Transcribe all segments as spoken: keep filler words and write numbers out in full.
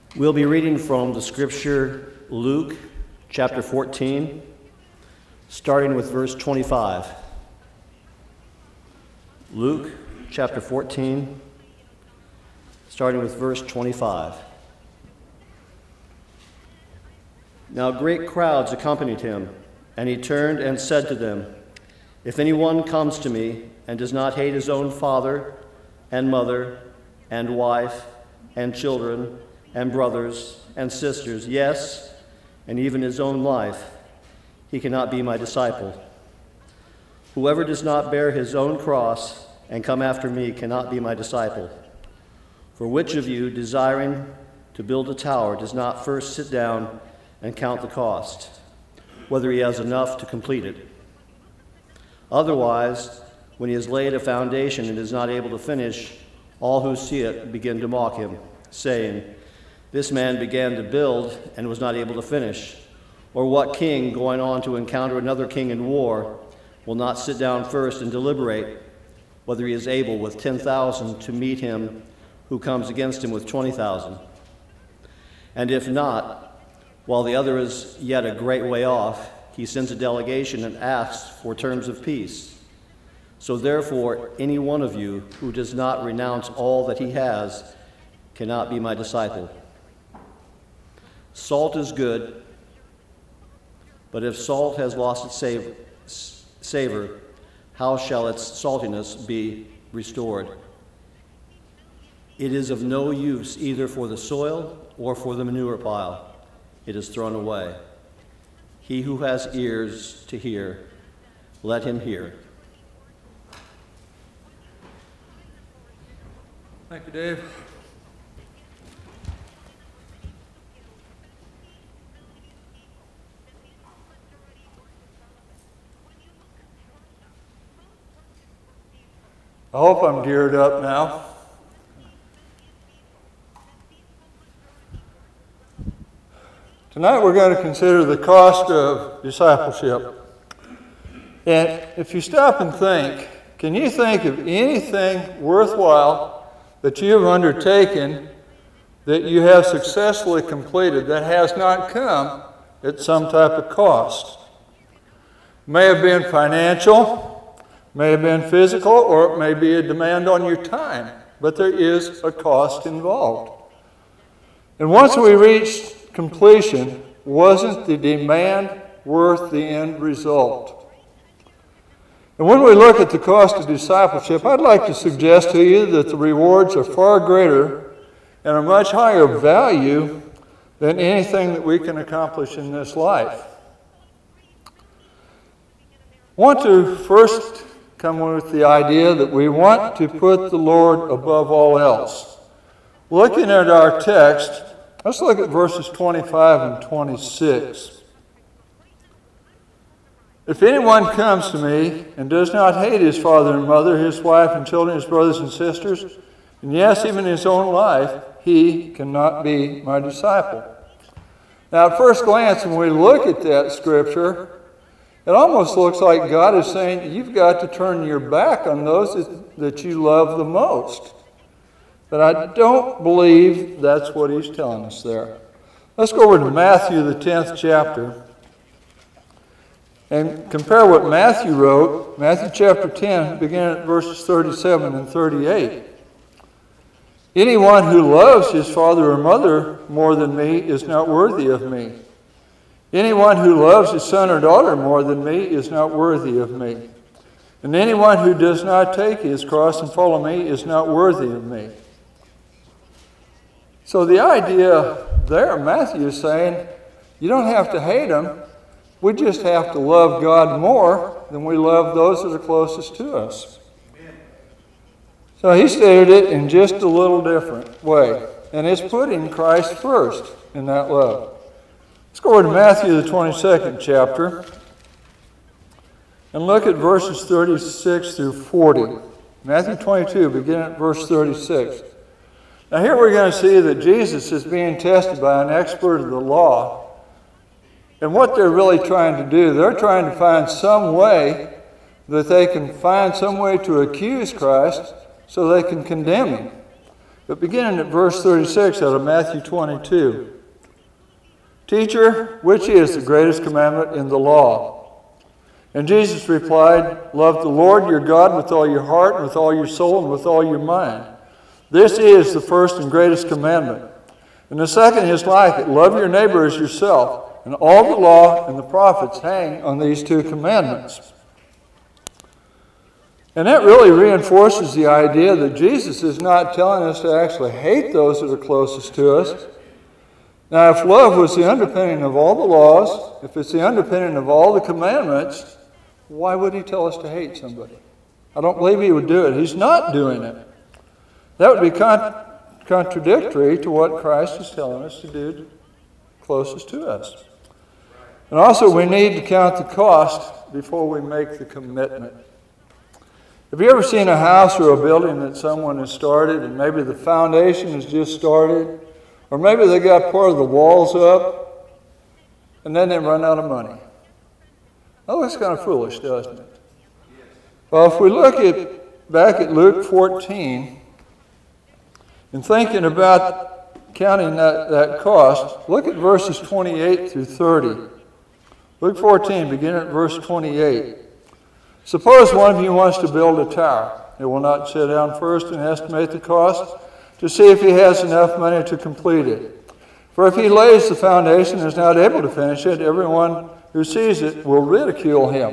We'll be reading from the scripture Luke chapter fourteen, starting with verse twenty-five. Luke chapter fourteen, starting with verse twenty-five. Now great crowds accompanied him, and he turned and said to them, "If anyone comes to me and does not hate his own father and mother and wife and children and brothers and sisters, yes, and even his own life, he cannot be my disciple. Whoever does not bear his own cross and come after me cannot be my disciple. For which of you, desiring to build a tower, does not first sit down and count the cost, whether he has enough to complete it? Otherwise, when he has laid a foundation and is not able to finish, all who see it begin to mock him, saying, 'This man began to build and was not able to finish.' Or what king, going on to encounter another king in war, will not sit down first and deliberate whether he is able with ten thousand to meet him who comes against him with twenty thousand? And if not, while the other is yet a great way off, he sends a delegation and asks for terms of peace. So therefore, any one of you who does not renounce all that he has cannot be my disciple. Salt is good, but if salt has lost its savor, how shall its saltiness be restored? It is of no use either for the soil or for the manure pile. It is thrown away. He who has ears to hear, let him hear." Thank you, Dave. I hope I'm geared up now. Tonight we're going to consider the cost of discipleship. And if you stop and think, can you think of anything worthwhile that you have undertaken that you have successfully completed that has not come at some type of cost? It may have been financial, may have been physical, or it may be a demand on your time, but there is a cost involved. And once we reached completion, wasn't the demand worth the end result? And when we look at the cost of discipleship, I'd like to suggest to you that the rewards are far greater and a much higher value than anything that we can accomplish in this life. I want to first come with the idea that we want to put the Lord above all else. Looking at our text, let's look at verses twenty-five and twenty-six. "If anyone comes to me and does not hate his father and mother, his wife and children, his brothers and sisters, and yes, even his own life, he cannot be my disciple." Now, at first glance, when we look at that scripture, it almost looks like God is saying you've got to turn your back on those that you love the most. But I don't believe that's what he's telling us there. Let's go over to Matthew, the tenth chapter, and compare what Matthew wrote. Matthew chapter ten, beginning at verses thirty-seven and thirty-eight. "Anyone who loves his father or mother more than me is not worthy of me. Anyone who loves his son or daughter more than me is not worthy of me. And anyone who does not take his cross and follow me is not worthy of me." So the idea there, Matthew is saying, you don't have to hate them. We just have to love God more than we love those that are closest to us. So he stated it in just a little different way. And it's putting Christ first in that love. Let's go over to Matthew, the twenty-second chapter, and look at verses thirty-six through forty. Matthew twenty-two, beginning at verse thirty-six. Now here we're going to see that Jesus is being tested by an expert of the law. And what they're really trying to do, they're trying to find some way that they can find some way to accuse Christ so they can condemn him. But beginning at verse thirty-six out of Matthew twenty-two. Teacher, which is the greatest commandment in the law? And Jesus replied, love the Lord your God with all your heart, and with all your soul, and with all your mind. This is the first and greatest commandment. And the second is like it, love your neighbor as yourself. And all the law and the prophets hang on these two commandments. And that really reinforces the idea that Jesus is not telling us to actually hate those that are closest to us. Now, if love was the underpinning of all the laws, if it's the underpinning of all the commandments, why would he tell us to hate somebody? I don't believe he would do it. He's not doing it. That would be con- contradictory to what Christ is telling us to do closest to us. And also, we need to count the cost before we make the commitment. Have you ever seen a house or a building that someone has started, and maybe the foundation has just started, or maybe they got part of the walls up, and then they run out of money? That looks kind of foolish, doesn't it? Well, if we look at back at Luke fourteen, and thinking about counting that, that cost, look at verses twenty-eight through thirty. Luke fourteen, beginning at verse twenty-eight. Suppose one of you wants to build a tower. He will not sit down first and estimate the cost to see if he has enough money to complete it. For if he lays the foundation and is not able to finish it, everyone who sees it will ridicule him.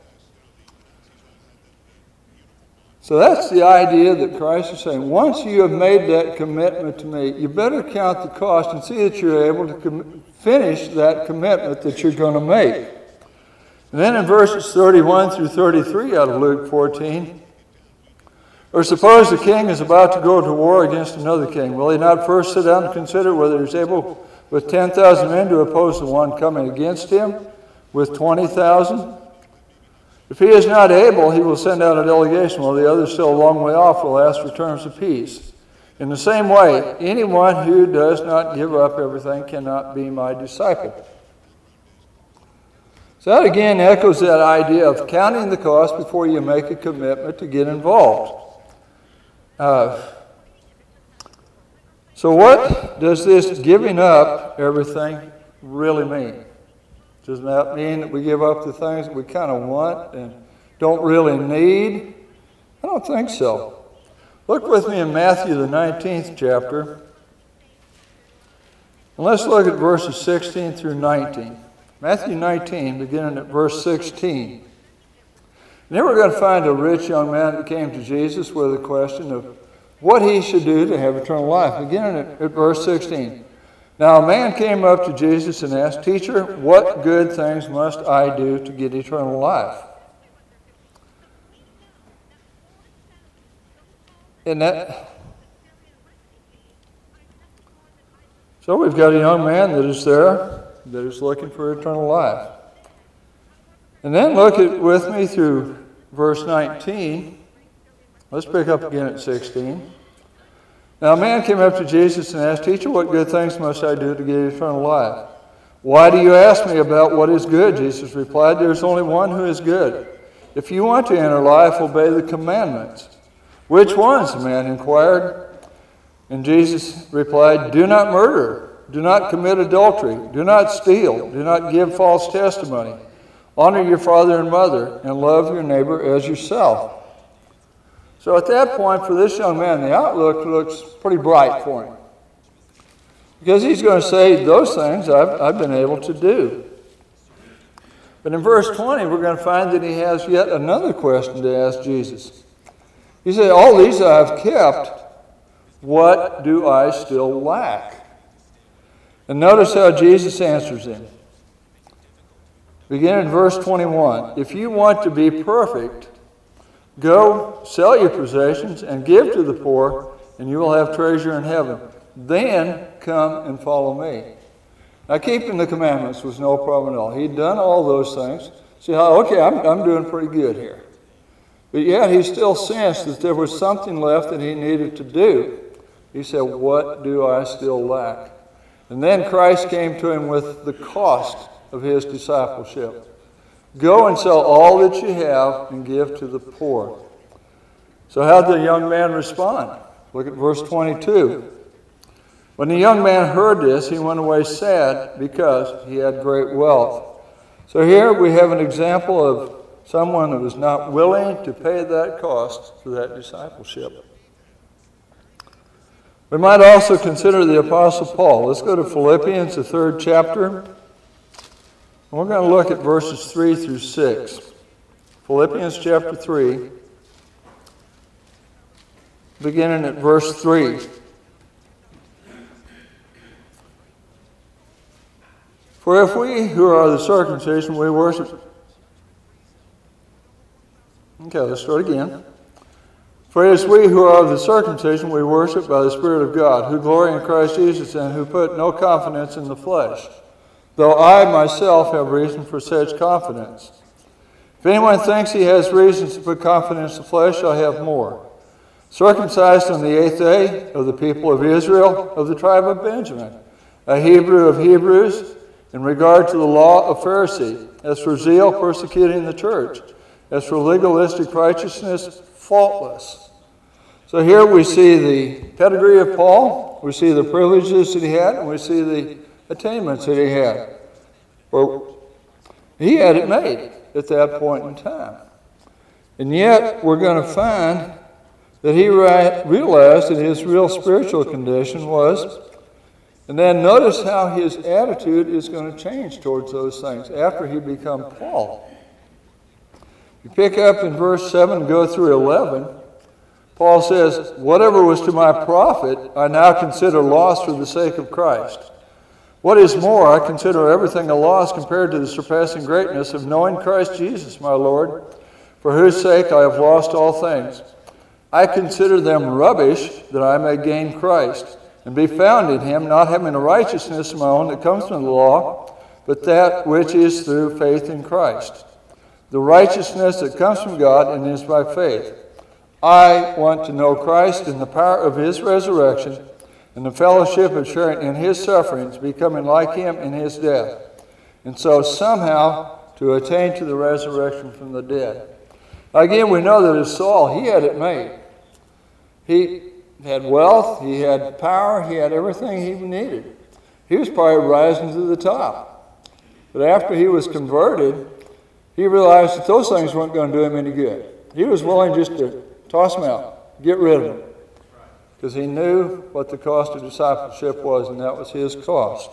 So that's the idea that Christ is saying. Once you have made that commitment to me, you better count the cost and see that you're able to com- finish that commitment that you're going to make. And then in verses thirty-one through thirty-three out of Luke fourteen, or suppose the king is about to go to war against another king. Will he not first sit down and consider whether he's able with ten thousand men to oppose the one coming against him with twenty thousand? If he is not able, he will send out a delegation, while the other still a long way off will ask for terms of peace. In the same way, anyone who does not give up everything cannot be my disciple. So that again echoes that idea of counting the cost before you make a commitment to get involved. Uh, so what does this giving up everything really mean? Does that mean that we give up the things that we kind of want and don't really need? I don't think so. Look with me in Matthew, the nineteenth chapter. And let's look at verses sixteen through nineteen. Matthew nineteen, beginning at verse sixteen. And then we're going to find a rich young man that came to Jesus with a question of what he should do to have eternal life. Beginning at, at verse sixteen. Now a man came up to Jesus and asked, Teacher, what good things must I do to get eternal life? And that... So we've got a young man that is there, that is looking for eternal life. And then look at with me through verse nineteen. Let's pick up again at sixteen. Now a man came up to Jesus and asked, Teacher, what good things must I do to get eternal life? Why do you ask me about what is good? Jesus replied, There's only one who is good. If you want to enter life, obey the commandments. Which ones? The man inquired. And Jesus replied, Do not murder. Do not commit adultery. Do not steal. Do not give false testimony. Honor your father and mother, and love your neighbor as yourself. So at that point, for this young man, the outlook looks pretty bright for him. Because he's going to say, those things I've, I've been able to do. But in verse twenty, we're going to find that he has yet another question to ask Jesus. He said, all these I have kept. What do I still lack? And notice how Jesus answers him. Begin in verse twenty-one. If you want to be perfect, go sell your possessions and give to the poor, and you will have treasure in heaven. Then come and follow me. Now, keeping the commandments was no problem at all. He'd done all those things. See how, okay, I'm, I'm doing pretty good here. But yet he still sensed that there was something left that he needed to do. He said, what do I still lack? And then Christ came to him with the cost of his discipleship. Go and sell all that you have and give to the poor. So how did the young man respond? Look at verse twenty-two. When the young man heard this, he went away sad because he had great wealth. So here we have an example of someone who was not willing to pay that cost for that discipleship. We might also consider the Apostle Paul. Let's go to Philippians, the third chapter. And we're going to look at verses three through six. Philippians chapter three, beginning at verse three. For if we who are the circumcision, we worship... Okay, let's start again. For it is we who are of the circumcision, we worship by the Spirit of God, who glory in Christ Jesus and who put no confidence in the flesh, though I myself have reason for such confidence. If anyone thinks he has reasons to put confidence in the flesh, I have more. Circumcised on the eighth day of the people of Israel, of the tribe of Benjamin, a Hebrew of Hebrews, in regard to the law of Pharisee, as for zeal, persecuting the church, as for legalistic righteousness, faultless. So here we see the pedigree of Paul, we see the privileges that he had, and we see the attainments that he had. Well, he had it made at that point in time. And yet, we're going to find that he realized that his real spiritual condition was. And then notice how his attitude is going to change towards those things after he becomes Paul. You pick up in verse seven and go through eleven, Paul says, whatever was to my profit, I now consider loss for the sake of Christ. What is more, I consider everything a loss compared to the surpassing greatness of knowing Christ Jesus, my Lord, for whose sake I have lost all things. I consider them rubbish that I may gain Christ, and be found in him, not having a righteousness of my own that comes from the law, but that which is through faith in Christ. The righteousness that comes from God and is by faith. I want to know Christ in the power of his resurrection, and the fellowship of sharing in his sufferings, becoming like him in his death, and so somehow to attain to the resurrection from the dead. Again, we know that as Saul, he had it made. He had wealth, he had power, he had everything he needed. He was probably rising to the top. But after he was converted, he realized that those things weren't going to do him any good. He was willing just to toss them out, get rid of them, because he knew what the cost of discipleship was, and that was his cost.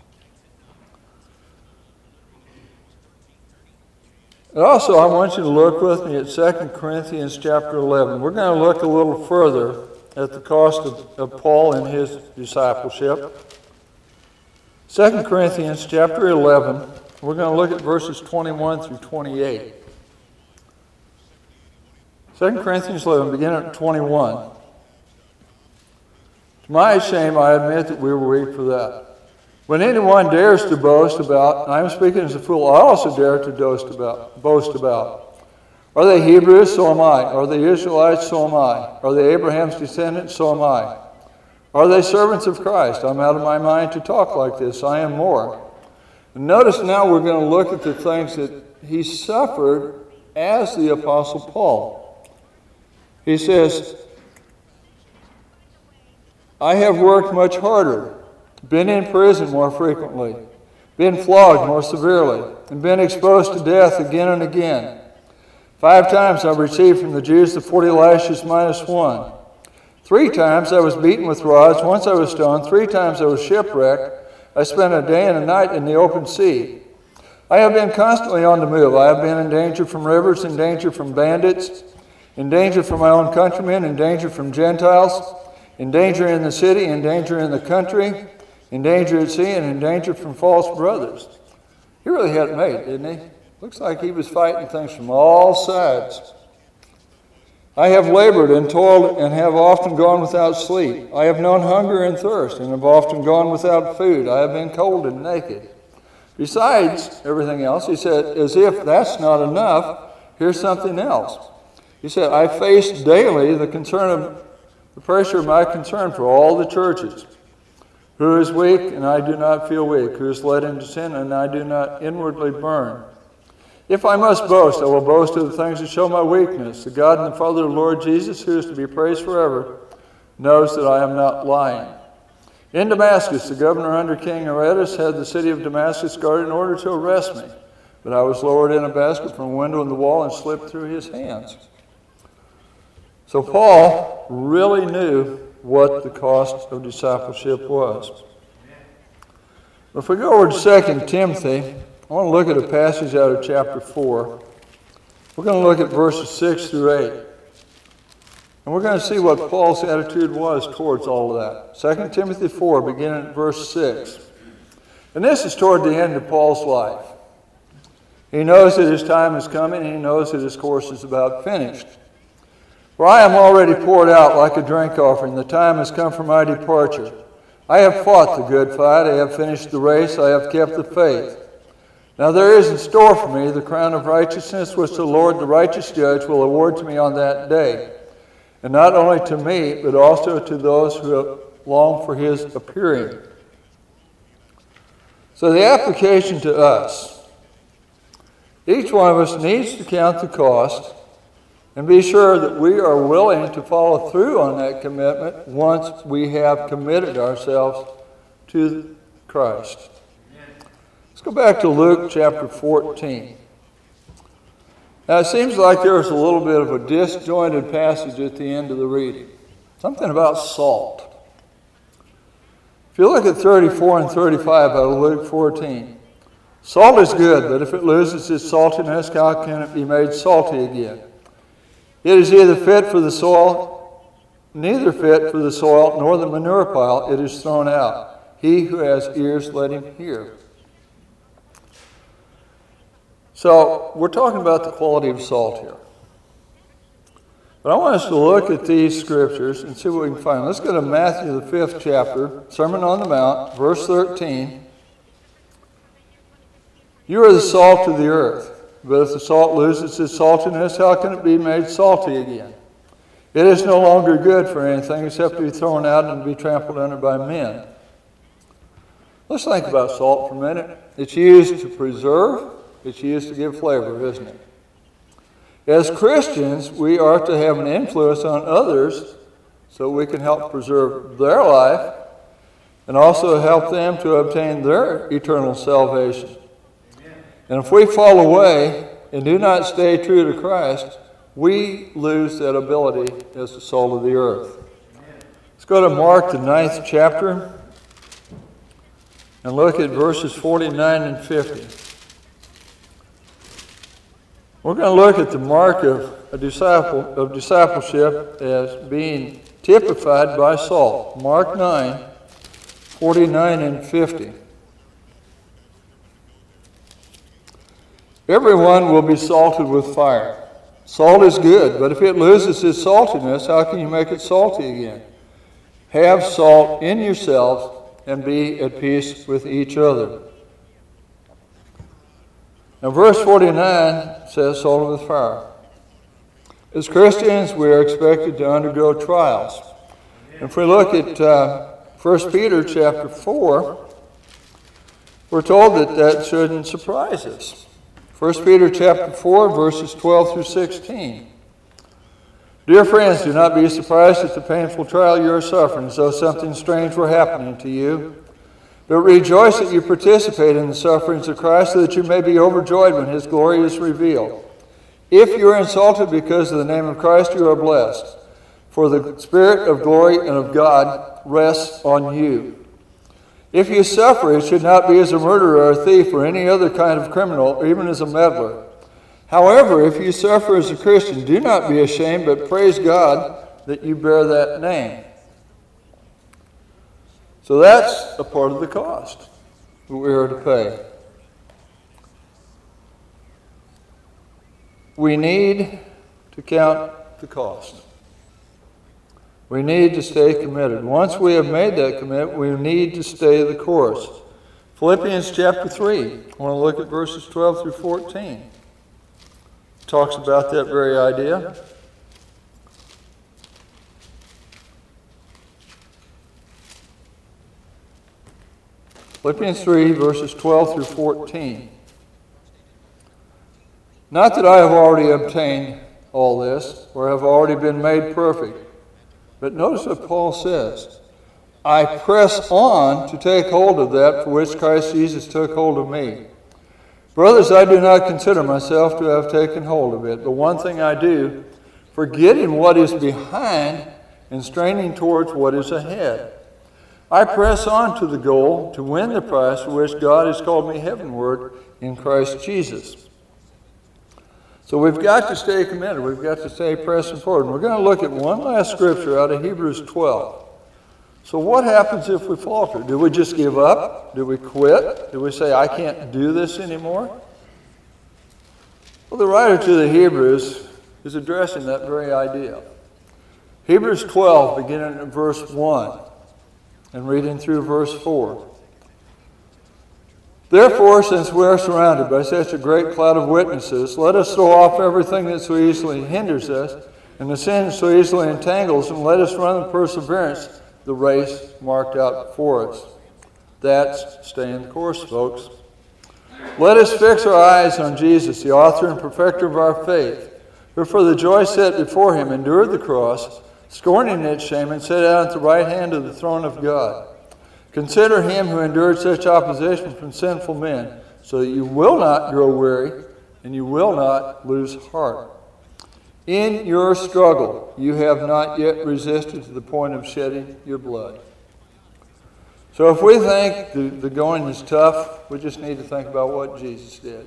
And also, I want you to look with me at Second Corinthians chapter eleven. We're going to look a little further at the cost of, of Paul and his discipleship. Second Corinthians chapter eleven, we're going to look at verses twenty-one through twenty-eight. Second Corinthians eleven, beginning at twenty-one. To my shame, I admit that we were weak for that. When anyone dares to boast about, and I am speaking as a fool, I also dare to boast about, boast about. Are they Hebrews? So am I. Are they Israelites? So am I. Are they Abraham's descendants? So am I. Are they servants of Christ? I'm out of my mind to talk like this. I am more. And notice now we're going to look at the things that he suffered as the Apostle Paul. He says, I have worked much harder, been in prison more frequently, been flogged more severely, and been exposed to death again and again. Five times I received from the Jews the forty lashes minus one. Three times I was beaten with rods. Once I was stoned. Three times I was shipwrecked. I spent a day and a night in the open sea. I have been constantly on the move. I have been in danger from rivers, in danger from bandits, in danger from my own countrymen, in danger from Gentiles, in danger in the city, in danger in the country, in danger at sea, and in danger from false brothers. He really had it made, didn't he? Looks like he was fighting things from all sides. I have labored and toiled and have often gone without sleep. I have known hunger and thirst and have often gone without food. I have been cold and naked. Besides everything else, he said, as if that's not enough, here's something else. He said, I face daily the concern of the pressure of my concern for all the churches. Who is weak and I do not feel weak? Who is led into sin and I do not inwardly burn? If I must boast, I will boast of the things that show my weakness. The God and the Father of the Lord Jesus, who is to be praised forever, knows that I am not lying. In Damascus, the governor under King Aretas had the city of Damascus guarded in order to arrest me. But I was lowered in a basket from a window in the wall and slipped through his hands. So Paul really knew what the cost of discipleship was. If we go over to Second Timothy, I want to look at a passage out of chapter four. We're going to look at verses six through eight. And we're going to see what Paul's attitude was towards all of that. Second Timothy four, beginning at verse six. And this is toward the end of Paul's life. He knows that his time is coming, and he knows that his course is about finished. For I am already poured out like a drink offering. The time has come for my departure. I have fought the good fight. I have finished the race. I have kept the faith. Now there is in store for me the crown of righteousness, which the Lord, the righteous judge, will award to me on that day. And not only to me, but also to those who long for his appearing. So the application to us. Each one of us needs to count the cost and be sure that we are willing to follow through on that commitment once we have committed ourselves to Christ. Let's go back to Luke chapter fourteen. Now it seems like there's a little bit of a disjointed passage at the end of the reading. Something about salt. If you look at thirty-four and thirty-five out of Luke fourteen. Salt is good, but if it loses its saltiness, how can it be made salty again? It is either fit for the soil, neither fit for the soil, nor the manure pile. It is thrown out. He who has ears, let him hear. So, we're talking about the quality of salt here. But I want us to look at these scriptures and see what we can find. Let's go to Matthew, the fifth chapter, Sermon on the Mount, verse thirteen. You are the salt of the earth, but if the salt loses its saltiness, how can it be made salty again? It is no longer good for anything except to be thrown out and to be trampled under by men. Let's think about salt for a minute. It's used to preserve, it's used to give flavor, isn't it? As Christians, we are to have an influence on others so we can help preserve their life and also help them to obtain their eternal salvation. And if we fall away and do not stay true to Christ, we lose that ability as the salt of the earth. Let's go to Mark, the ninth chapter, and look at verses forty-nine and fifty. We're going to look at the mark of a disciple of discipleship as being typified by salt. Mark nine, forty-nine and fifty. Everyone will be salted with fire. Salt is good, but if it loses its saltiness, how can you make it salty again? Have salt in yourselves and be at peace with each other. Now verse forty-nine says salted with fire. As Christians, we are expected to undergo trials. If we look at uh, First Peter chapter four, we're told that that shouldn't surprise us. First Peter chapter four, verses twelve through sixteen. Dear friends, do not be surprised at the painful trial you are suffering, as though something strange were happening to you. But rejoice that you participate in the sufferings of Christ, so that you may be overjoyed when his glory is revealed. If you are insulted because of the name of Christ, you are blessed, for the Spirit of glory and of God rests on you. If you suffer, it should not be as a murderer or a thief or any other kind of criminal, or even as a meddler. However, if you suffer as a Christian, do not be ashamed, but praise God that you bear that name. So that's a part of the cost that we are to pay. We need to count the cost. We need to stay committed. Once we have made that commitment, we need to stay the course. Philippians chapter three, I want to look at verses twelve through fourteen. It talks about that very idea. Philippians three, verses twelve through fourteen. Not that I have already obtained all this, or have already been made perfect, But notice what Paul says. I press on to take hold of that for which Christ Jesus took hold of me. Brothers, I do not consider myself to have taken hold of it, but one thing I do, forgetting what is behind and straining towards what is ahead. I press on to the goal to win the prize for which God has called me heavenward in Christ Jesus. So we've got to stay committed. We've got to stay pressing forward. And we're going to look at one last scripture out of Hebrews twelve. So what happens if we falter? Do we just give up? Do we quit? Do we say, I can't do this anymore? Well, the writer to the Hebrews is addressing that very idea. Hebrews twelve, beginning in verse one, and reading through verse four. Therefore, since we are surrounded by such a great cloud of witnesses, let us throw off everything that so easily hinders us, and the sin that so easily entangles, and let us run with perseverance the race marked out before us. That's staying the course, folks. Let us fix our eyes on Jesus, the author and perfecter of our faith, who for the joy set before him endured the cross, scorning its shame, and sat down at the right hand of the throne of God. Consider him who endured such opposition from sinful men, so that you will not grow weary and you will not lose heart. In your struggle, you have not yet resisted to the point of shedding your blood. So if we think the, the going is tough, we just need to think about what Jesus did.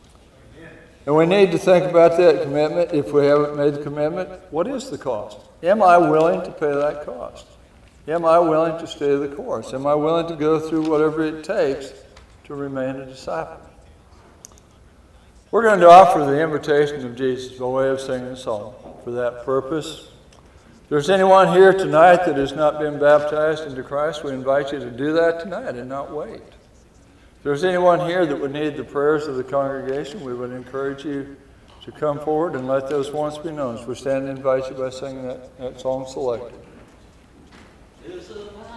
And we need to think about that commitment. If we haven't made the commitment, what is the cost? Am I willing to pay that cost? Am I willing to stay the course? Am I willing to go through whatever it takes to remain a disciple? We're going to offer the invitation of Jesus by way of singing a song. For that purpose, if there's anyone here tonight that has not been baptized into Christ, we invite you to do that tonight and not wait. If there's anyone here that would need the prayers of the congregation, we would encourage you to come forward and let those wants be known. So we stand and invite you by singing that, that song selected. Is it